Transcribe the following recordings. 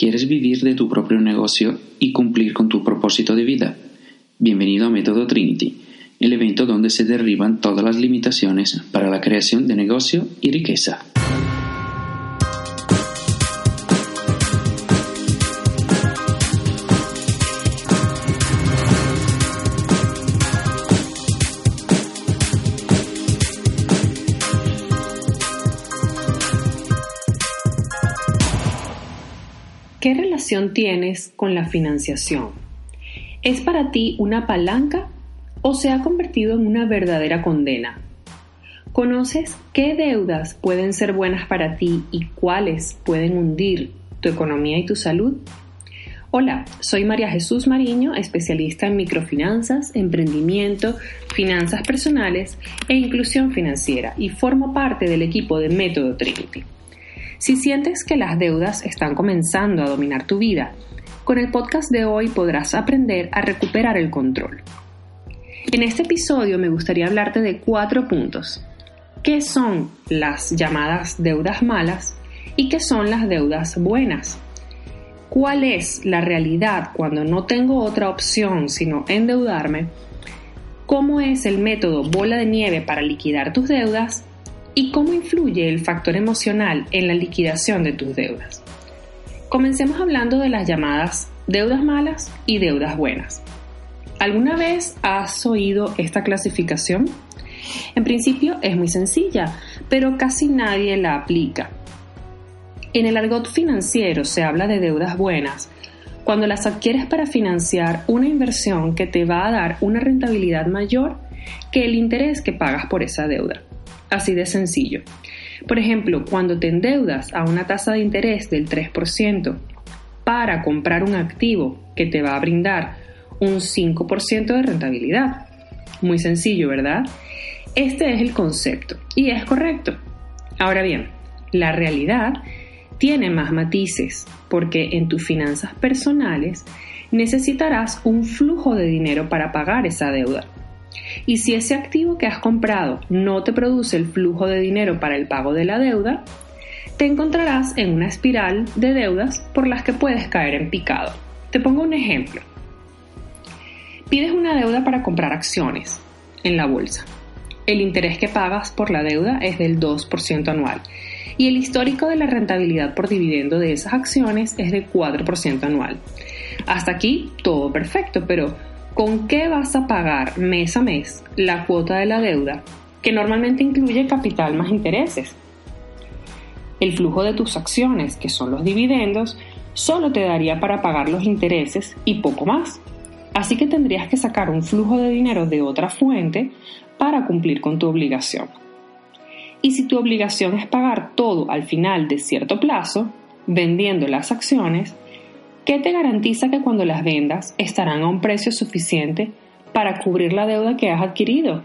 ¿Quieres vivir de tu propio negocio y cumplir con tu propósito de vida? Bienvenido a Método Trinity, el evento donde se derriban todas las limitaciones para la creación de negocio y riqueza. ¿Qué relación tienes con la financiación? ¿Es para ti una palanca o se ha convertido en una verdadera condena? ¿Conoces qué deudas pueden ser buenas para ti y cuáles pueden hundir tu economía y tu salud? Hola, soy María Jesús Mariño, especialista en microfinanzas, emprendimiento, finanzas personales e inclusión financiera y formo parte del equipo de Método Trinity. Si sientes que las deudas están comenzando a dominar tu vida, con el podcast de hoy podrás aprender a recuperar el control. En este episodio me gustaría hablarte de 4 puntos. ¿Qué son las llamadas deudas malas y qué son las deudas buenas? ¿Cuál es la realidad cuando no tengo otra opción sino endeudarme? ¿Cómo es el método bola de nieve para liquidar tus deudas? ¿Y cómo influye el factor emocional en la liquidación de tus deudas? Comencemos hablando de las llamadas deudas malas y deudas buenas. ¿Alguna vez has oído esta clasificación? En principio es muy sencilla, pero casi nadie la aplica. En el argot financiero se habla de deudas buenas cuando las adquieres para financiar una inversión que te va a dar una rentabilidad mayor que el interés que pagas por esa deuda. Así de sencillo. Por ejemplo, cuando te endeudas a una tasa de interés del 3% para comprar un activo que te va a brindar un 5% de rentabilidad. Muy sencillo, ¿verdad? Este es el concepto y es correcto. Ahora bien, la realidad tiene más matices porque en tus finanzas personales necesitarás un flujo de dinero para pagar esa deuda. Y si ese activo que has comprado no te produce el flujo de dinero para el pago de la deuda, te encontrarás en una espiral de deudas por las que puedes caer en picado. Te pongo un ejemplo. Pides una deuda para comprar acciones en la bolsa. El interés que pagas por la deuda es del 2% anual y el histórico de la rentabilidad por dividendo de esas acciones es de 4% anual. Hasta aquí todo perfecto, pero ¿con qué vas a pagar mes a mes la cuota de la deuda, que normalmente incluye capital más intereses? El flujo de tus acciones, que son los dividendos, solo te daría para pagar los intereses y poco más. Así que tendrías que sacar un flujo de dinero de otra fuente para cumplir con tu obligación. Y si tu obligación es pagar todo al final de cierto plazo, vendiendo las acciones, ¿qué te garantiza que cuando las vendas estarán a un precio suficiente para cubrir la deuda que has adquirido?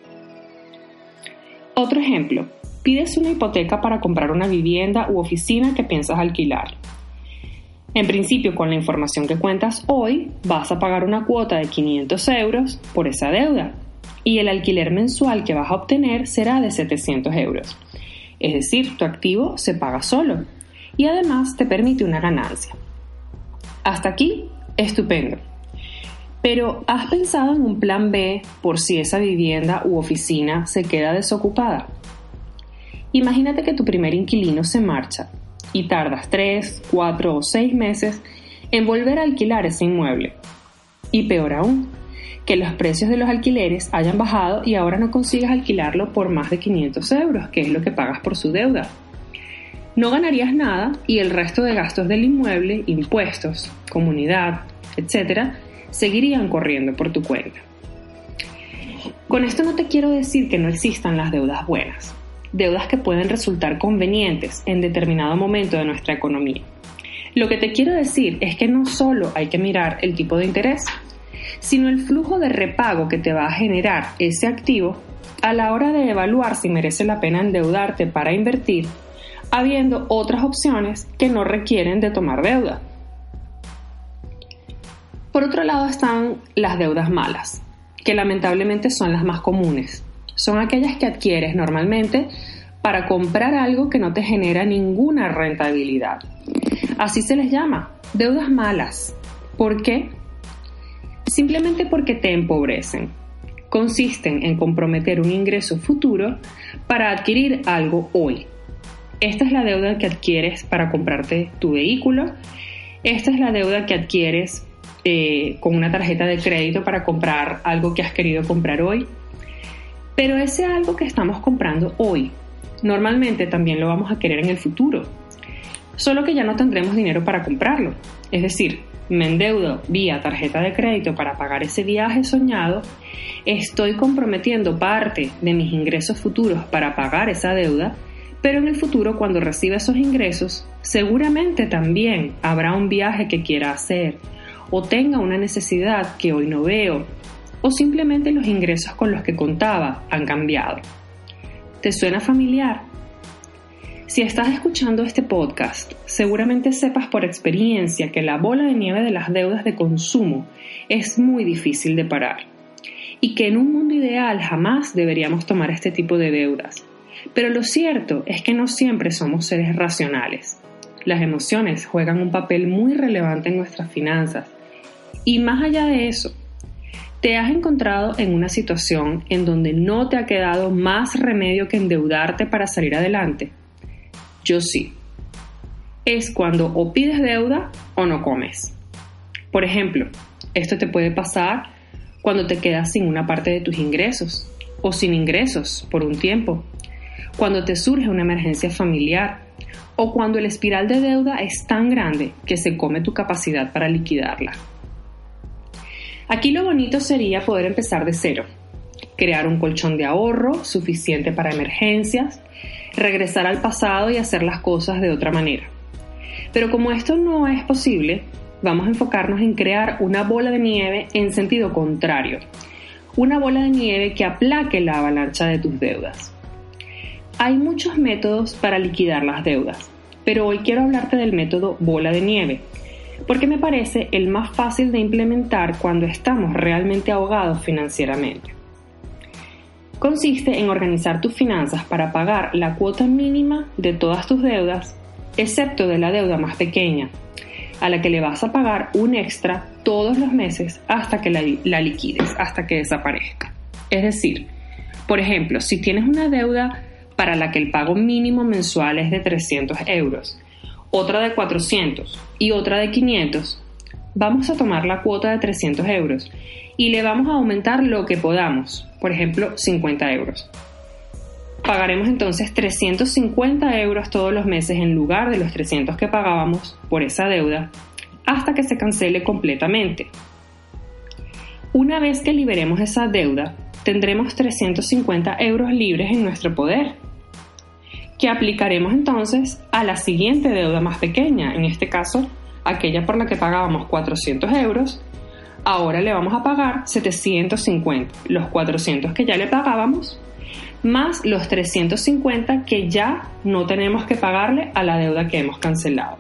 Otro ejemplo, pides una hipoteca para comprar una vivienda u oficina que piensas alquilar. En principio, con la información que cuentas hoy, vas a pagar una cuota de 500 euros por esa deuda y el alquiler mensual que vas a obtener será de 700 euros. Es decir, tu activo se paga solo y además te permite una ganancia. Hasta aquí, estupendo. Pero ¿has pensado en un plan B por si esa vivienda u oficina se queda desocupada? Imagínate que tu primer inquilino se marcha y tardas 3, 4 o 6 meses en volver a alquilar ese inmueble. Y peor aún, que los precios de los alquileres hayan bajado y ahora no consigas alquilarlo por más de 500 euros, que es lo que pagas por su deuda. No ganarías nada y el resto de gastos del inmueble, impuestos, comunidad, etc., seguirían corriendo por tu cuenta. Con esto no te quiero decir que no existan las deudas buenas, deudas que pueden resultar convenientes en determinado momento de nuestra economía. Lo que te quiero decir es que no solo hay que mirar el tipo de interés, sino el flujo de repago que te va a generar ese activo a la hora de evaluar si merece la pena endeudarte para invertir, habiendo otras opciones que no requieren de tomar deuda. Por otro lado están las deudas malas, que lamentablemente son las más comunes. Son aquellas que adquieres normalmente para comprar algo que no te genera ninguna rentabilidad. Así se les llama, deudas malas. ¿Por qué? Simplemente porque te empobrecen. Consisten en comprometer un ingreso futuro para adquirir algo hoy. Esta es la deuda que adquieres para comprarte tu vehículo. Esta es la deuda que adquieres con una tarjeta de crédito para comprar algo que has querido comprar hoy. Pero ese algo que estamos comprando hoy, normalmente también lo vamos a querer en el futuro. Solo que ya no tendremos dinero para comprarlo. Es decir, me endeudo vía tarjeta de crédito para pagar ese viaje soñado, estoy comprometiendo parte de mis ingresos futuros para pagar esa deuda, pero en el futuro, cuando reciba esos ingresos, seguramente también habrá un viaje que quiera hacer, o tenga una necesidad que hoy no veo, o simplemente los ingresos con los que contaba han cambiado. ¿Te suena familiar? Si estás escuchando este podcast, seguramente sepas por experiencia que la bola de nieve de las deudas de consumo es muy difícil de parar, y que en un mundo ideal jamás deberíamos tomar este tipo de deudas. Pero lo cierto es que no siempre somos seres racionales. Las emociones juegan un papel muy relevante en nuestras finanzas. Y más allá de eso, ¿te has encontrado en una situación en donde no te ha quedado más remedio que endeudarte para salir adelante? Yo sí. Es cuando o pides deuda o no comes. Por ejemplo, esto te puede pasar cuando te quedas sin una parte de tus ingresos o sin ingresos por un tiempo, cuando te surge una emergencia familiar o cuando el espiral de deuda es tan grande que se come tu capacidad para liquidarla. Aquí lo bonito sería poder empezar de cero, crear un colchón de ahorro suficiente para emergencias, regresar al pasado y hacer las cosas de otra manera. Pero como esto no es posible, vamos a enfocarnos en crear una bola de nieve en sentido contrario, una bola de nieve que aplaque la avalancha de tus deudas. Hay muchos métodos para liquidar las deudas, pero hoy quiero hablarte del método bola de nieve, porque me parece el más fácil de implementar cuando estamos realmente ahogados financieramente. Consiste en organizar tus finanzas para pagar la cuota mínima de todas tus deudas, excepto de la deuda más pequeña, a la que le vas a pagar un extra todos los meses hasta que la liquides, hasta que desaparezca. Es decir, por ejemplo, si tienes una deuda para la que el pago mínimo mensual es de 300 euros, otra de 400 y otra de 500, vamos a tomar la cuota de 300 euros y le vamos a aumentar lo que podamos, por ejemplo, 50 euros. Pagaremos entonces 350 euros todos los meses en lugar de los 300 que pagábamos por esa deuda hasta que se cancele completamente. Una vez que liberemos esa deuda, tendremos 350 euros libres en nuestro poder, que aplicaremos entonces a la siguiente deuda más pequeña, en este caso, aquella por la que pagábamos 400 euros, ahora le vamos a pagar 750, los 400 que ya le pagábamos, más los 350 que ya no tenemos que pagarle a la deuda que hemos cancelado.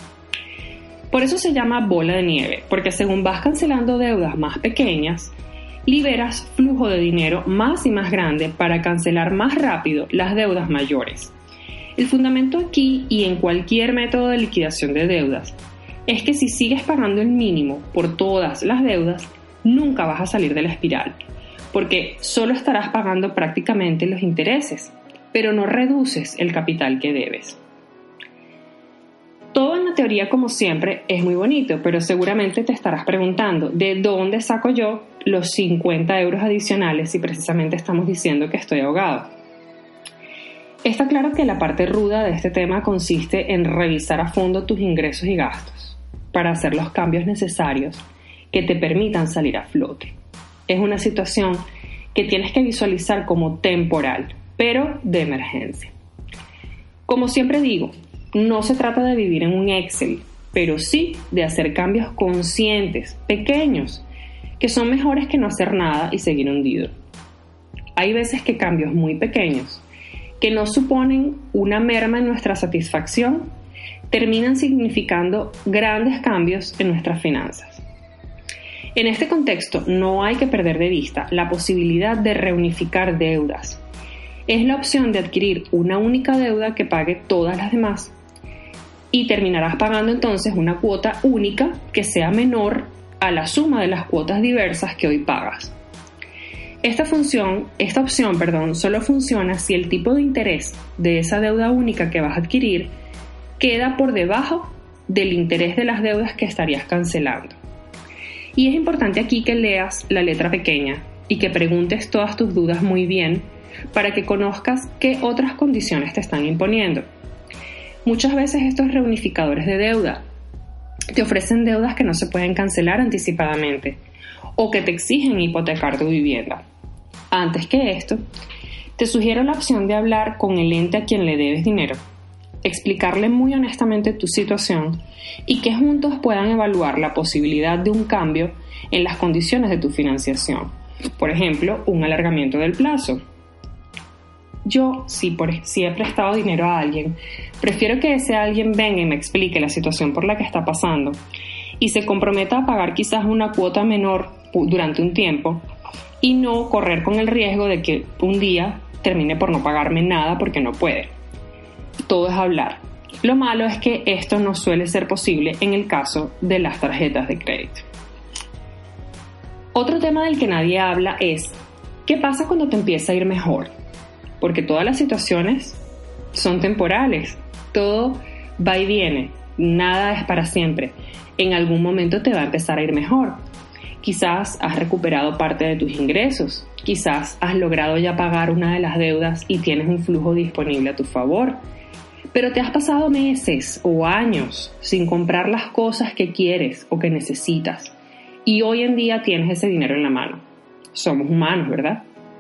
Por eso se llama bola de nieve, porque según vas cancelando deudas más pequeñas, liberas flujo de dinero más y más grande para cancelar más rápido las deudas mayores. El fundamento aquí y en cualquier método de liquidación de deudas es que si sigues pagando el mínimo por todas las deudas, nunca vas a salir de la espiral, porque solo estarás pagando prácticamente los intereses, pero no reduces el capital que debes. Todo en la teoría, como siempre, es muy bonito, pero seguramente te estarás preguntando, ¿de dónde saco yo los 50 euros adicionales si precisamente estamos diciendo que estoy ahogado? Está claro que la parte ruda de este tema consiste en revisar a fondo tus ingresos y gastos para hacer los cambios necesarios que te permitan salir a flote. Es una situación que tienes que visualizar como temporal, pero de emergencia. Como siempre digo, no se trata de vivir en un Excel, pero sí de hacer cambios conscientes, pequeños, que son mejores que no hacer nada y seguir hundido. Hay veces que cambios muy pequeños, que no suponen una merma en nuestra satisfacción, terminan significando grandes cambios en nuestras finanzas. En este contexto, no hay que perder de vista la posibilidad de reunificar deudas. Es la opción de adquirir una única deuda que pague todas las demás. y terminarás pagando entonces una cuota única que sea menor a la suma de las cuotas diversas que hoy pagas. Esta opción, solo funciona si el tipo de interés de esa deuda única que vas a adquirir queda por debajo del interés de las deudas que estarías cancelando. Y es importante aquí que leas la letra pequeña y que preguntes todas tus dudas muy bien para que conozcas qué otras condiciones te están imponiendo. Muchas veces estos reunificadores de deuda te ofrecen deudas que no se pueden cancelar anticipadamente o que te exigen hipotecar tu vivienda. Antes que esto, te sugiero la opción de hablar con el ente a quien le debes dinero, explicarle muy honestamente tu situación y que juntos puedan evaluar la posibilidad de un cambio en las condiciones de tu financiación. Por ejemplo, un alargamiento del plazo. Yo, si he prestado dinero a alguien, prefiero que ese alguien venga y me explique la situación por la que está pasando y se comprometa a pagar quizás una cuota menor durante un tiempo y no correr con el riesgo de que un día termine por no pagarme nada porque no puede. Todo es hablar. Lo malo es que esto no suele ser posible en el caso de las tarjetas de crédito. Otro tema del que nadie habla es ¿qué pasa cuando te empieza a ir mejor? Porque todas las situaciones son temporales, todo va y viene, nada es para siempre. En algún momento te va a empezar a ir mejor. Quizás has recuperado parte de tus ingresos, quizás has logrado ya pagar una de las deudas y tienes un flujo disponible a tu favor. Pero te has pasado meses o años sin comprar las cosas que quieres o que necesitas y hoy en día tienes ese dinero en la mano. Somos humanos, ¿verdad?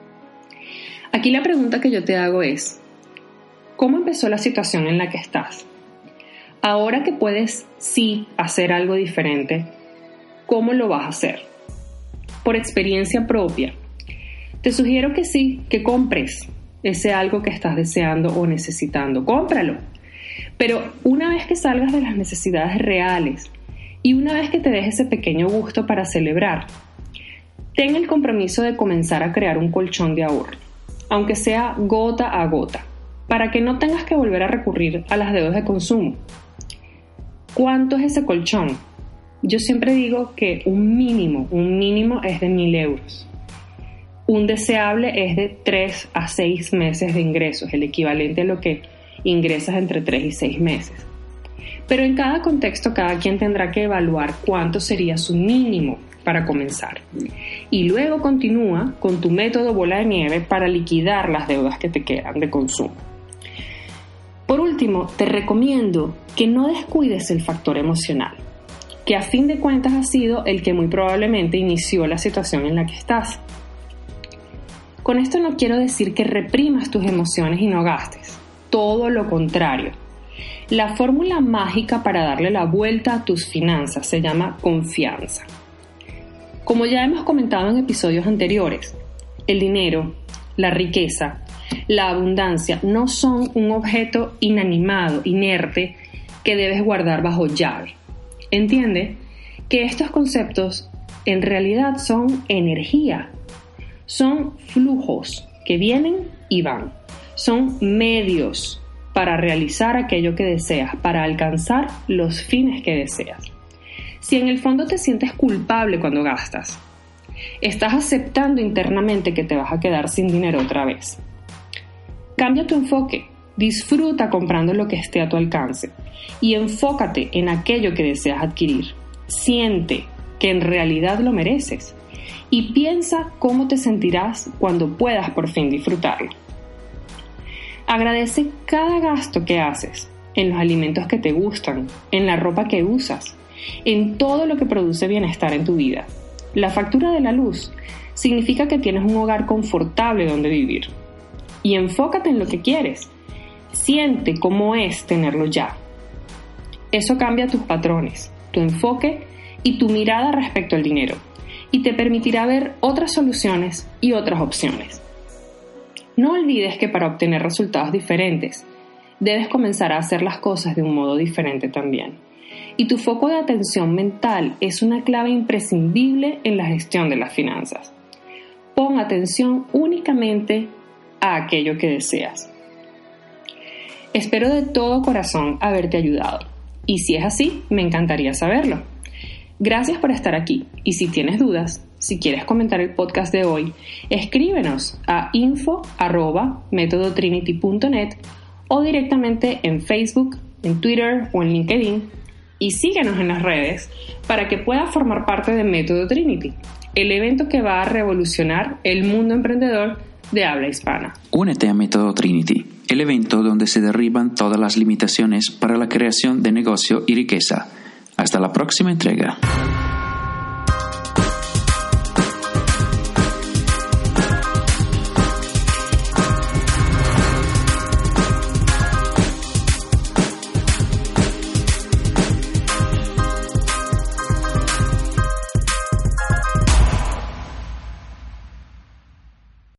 Aquí la pregunta que yo te hago es, ¿cómo empezó la situación en la que estás? Ahora que puedes sí hacer algo diferente, ¿cómo lo vas a hacer? Por experiencia propia, te sugiero que sí, que compres ese algo que estás deseando o necesitando. Cómpralo. Pero una vez que salgas de las necesidades reales y una vez que te des ese pequeño gusto para celebrar, ten el compromiso de comenzar a crear un colchón de ahorro, aunque sea gota a gota, para que no tengas que volver a recurrir a las deudas de consumo. ¿Cuánto es ese colchón? Yo siempre digo que un mínimo es de 1.000 euros. Un deseable es de 3 a 6 meses de ingresos, el equivalente a lo que ingresas entre 3 y 6 meses. Pero en cada contexto, cada quien tendrá que evaluar cuánto sería su mínimo para comenzar. Y luego continúa con tu método bola de nieve para liquidar las deudas que te quedan de consumo. Por último, te recomiendo que no descuides el factor emocional, que a fin de cuentas ha sido el que muy probablemente inició la situación en la que estás. Con esto no quiero decir que reprimas tus emociones y no gastes, todo lo contrario. La fórmula mágica para darle la vuelta a tus finanzas se llama confianza. Como ya hemos comentado en episodios anteriores, el dinero, la riqueza, la abundancia no son un objeto inanimado, inerte, que debes guardar bajo llave. Entiende que estos conceptos en realidad son energía, son flujos que vienen y van, son medios para realizar aquello que deseas, para alcanzar los fines que deseas. Si en el fondo te sientes culpable cuando gastas, estás aceptando internamente que te vas a quedar sin dinero otra vez. Cambia tu enfoque, disfruta comprando lo que esté a tu alcance y enfócate en aquello que deseas adquirir. Siente que en realidad lo mereces y piensa cómo te sentirás cuando puedas por fin disfrutarlo. Agradece cada gasto que haces en los alimentos que te gustan, en la ropa que usas, en todo lo que produce bienestar en tu vida. La factura de la luz significa que tienes un hogar confortable donde vivir. Y enfócate en lo que quieres. Siente cómo es tenerlo ya. Eso cambia tus patrones, tu enfoque y tu mirada respecto al dinero, y te permitirá ver otras soluciones y otras opciones. No olvides que para obtener resultados diferentes, debes comenzar a hacer las cosas de un modo diferente también. Y tu foco de atención mental es una clave imprescindible en la gestión de las finanzas. Pon atención únicamente a aquello que deseas. Espero de todo corazón haberte ayudado. Y si es así, me encantaría saberlo. Gracias por estar aquí. Y si tienes dudas, si quieres comentar el podcast de hoy, escríbenos a info@metodotrinity.net o directamente en Facebook, en Twitter o en LinkedIn, y síguenos en las redes para que puedas formar parte de Método Trinity, el evento que va a revolucionar el mundo emprendedor de habla hispana. Únete a Método Trinity, el evento donde se derriban todas las limitaciones para la creación de negocio y riqueza. Hasta la próxima entrega.